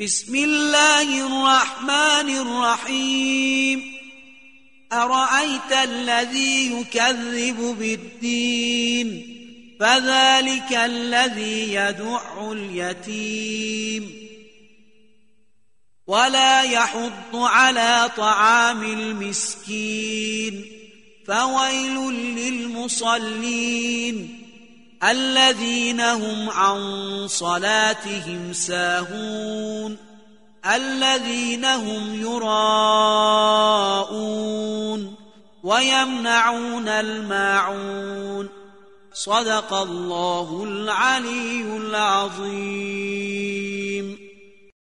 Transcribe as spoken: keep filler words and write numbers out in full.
بسم الله الرحمن الرحيم أرأيت الذي يكذب بالدين فذلك الذي يدع اليتيم ولا يحض على طعام المسكين فويل للمصلين الذين هم عن صلاتهم ساهون الذين هم يراءون ويمنعون الماعون صدق الله العلي العظيم.